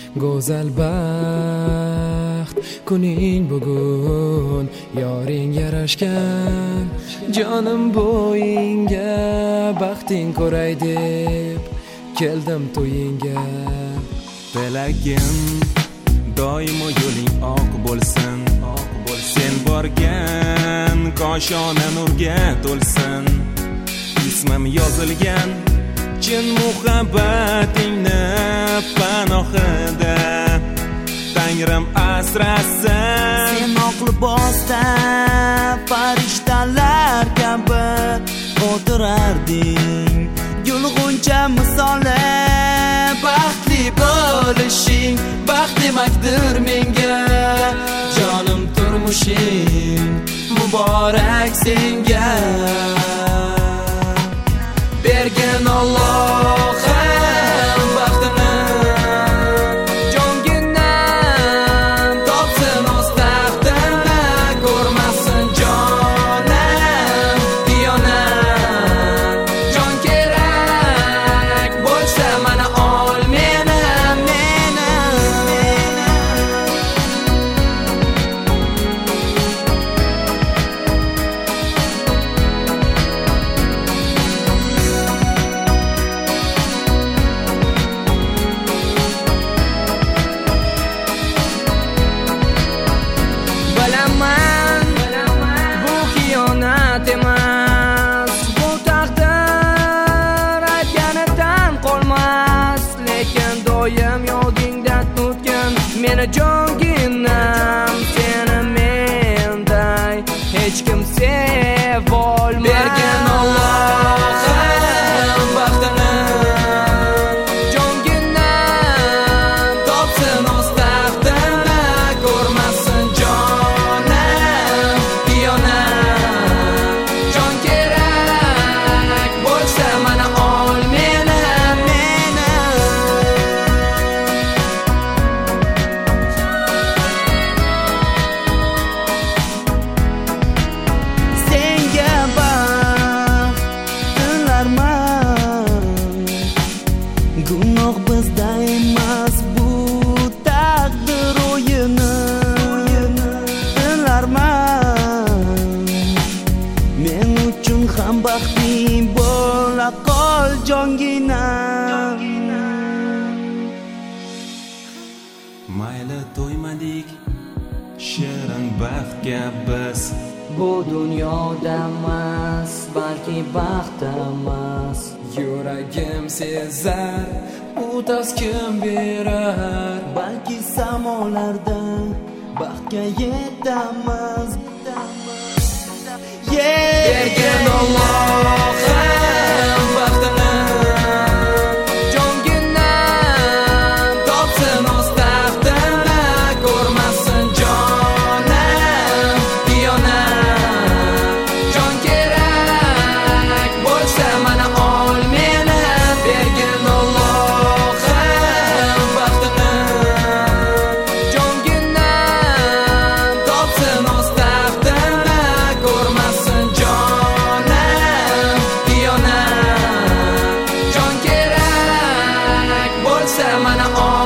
go'zal baxt kuning bugun yoring yarashgan jonim bo'yingga baxting ko'ray deb keldim to'yingga. Tilagim doimo yo'ling oq bo'lsin, sen borgan koshona nurga to'lsin. Ismim yozilgan chin muhabbatingni panohida Tangrim asrasin. Sen oq libosda farishtalar kabi o'tirarding, yulg'uncha misoli baxtli bo'lishing baxt demakdir menga. Jonim turmushing muborak senga, bergan Allohim baxtini jonginam topsin o'z taxtini. Ko'rmasin jonim diyonam, jon kerak bo'lsa mana ol meni. Bu xiyonat emas, bu taqdir aytganidan qolmas. Lekin doim yodingda tutgin meni jonginam. Seni menday hech kim sevolmas. Bergan Allohim baxtini jonginam topsin o'z taxtini. Ko'rmasin jonim diyonam, jon kerak bo'lsa mana ol meni. Senga baxt tilarman, gunoh bizda emas, bu taqdir o'yini. Tilarman, men uchun ham baxtli bo'la qol jonginam. Mayli to'ymadik shirin baxtga biz, Bu dunyoda emas, balki baxt emas. Yuragim sezar, u taskin berar. Balki samolarda baxtga yetamiz. Bergan Allohim baxtini jonginam topsin o'z taxtini. Ko'rmasin jonim diyonam, jon kerak bo'lsa mana ol meni. Bergan Allohim baxtini jonginam topsin o'z taxtini. Ko'rmasin jonim diyonam, jon kerak bo'lsa mana ol